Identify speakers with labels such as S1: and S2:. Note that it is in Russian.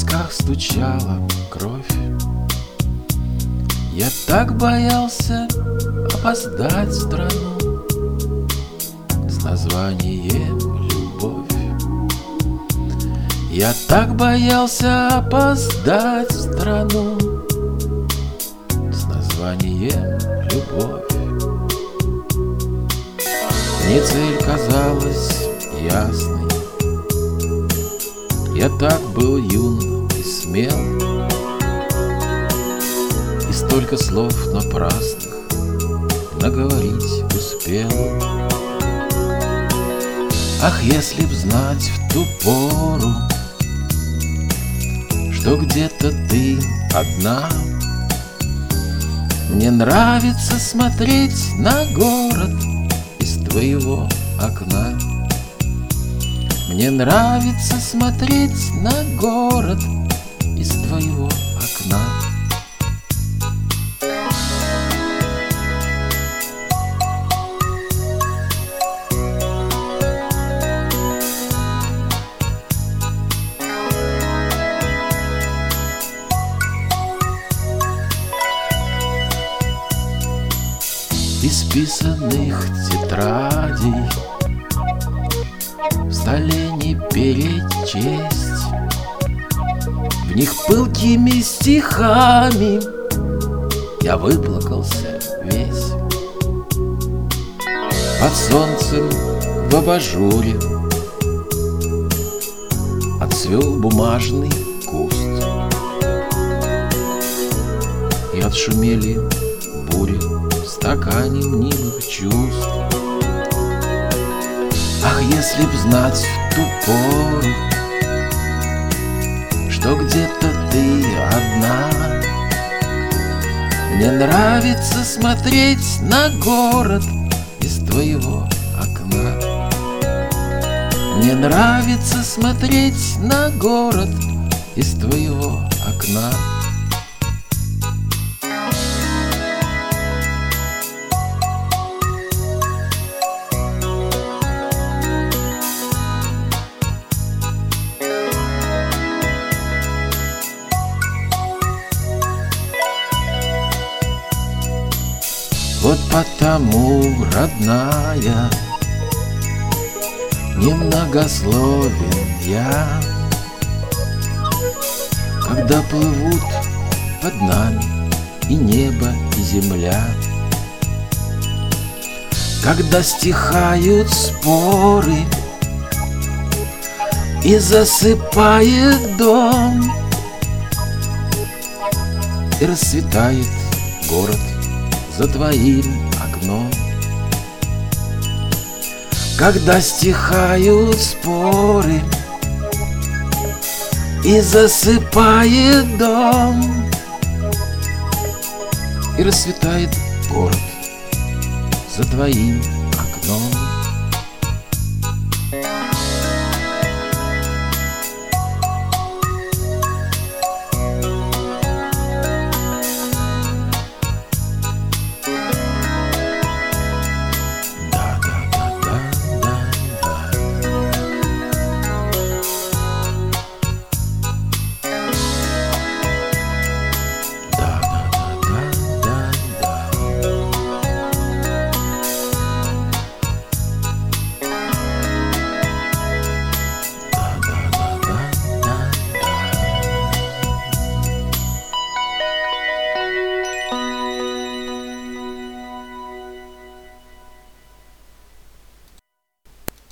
S1: висках стучала кровь. Я так боялся опоздать в страну с названием «Любовь». Я так боялся опоздать в страну с названием «Любовь». Мне цель казалась ясной. Я так был юн и смел, и столько слов напрасных наговорить успел. Ах, если б знать в ту пору, что где-то ты одна. Мне нравится смотреть на город из твоего окна. Мне нравится смотреть на город из твоего окна. Исписанных тетрадей в столе не перечесть. В них пылкими стихами я выплакался весь. Под солнцем в абажуре отцвел бумажный куст, и отшумели бури в стакане мнимых чувств. Ах, если б знать в ту пору, что где-то ты одна. Мне нравится смотреть на город из твоего окна. Мне нравится смотреть на город из твоего окна. Вот потому, родная, немногословен я, когда плывут под нами и небо, и земля, когда стихают споры и засыпает дом, и расцветает город за твоим окном. Когда стихают споры и засыпает дом, и расцветает город за твоим